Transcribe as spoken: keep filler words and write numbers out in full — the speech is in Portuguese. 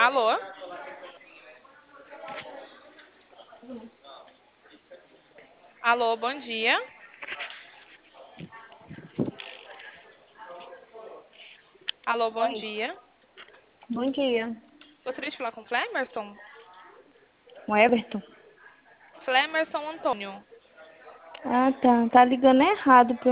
Alô? Alô, bom dia. Alô, bom Oi, dia. bom dia. Gostaria de falar com o Flemerson? O Everton? Flemerson Antônio. Ah, tá. Tá ligando errado